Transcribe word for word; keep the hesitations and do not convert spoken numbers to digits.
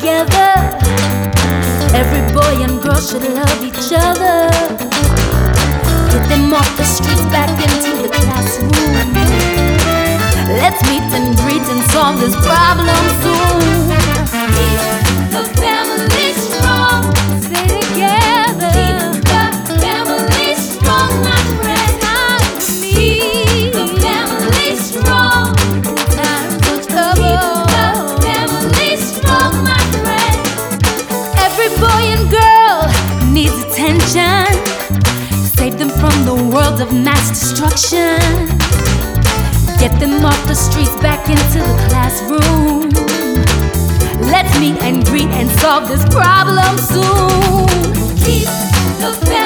together. Every boy and girl should love each other. Get them off the streets back into the classroom. Let's meet and greet and solve this problem soon. Keep the family strong. Stay together. Keep the family strong, my friend. Keep the family strong. Times of trouble. Keep the family strong, my friend. Every boy and girl needs attention. Save them from the world of mass destruction. Get them off the streets back into the classroom. Let's meet and greet and solve this problem soon. Keep the family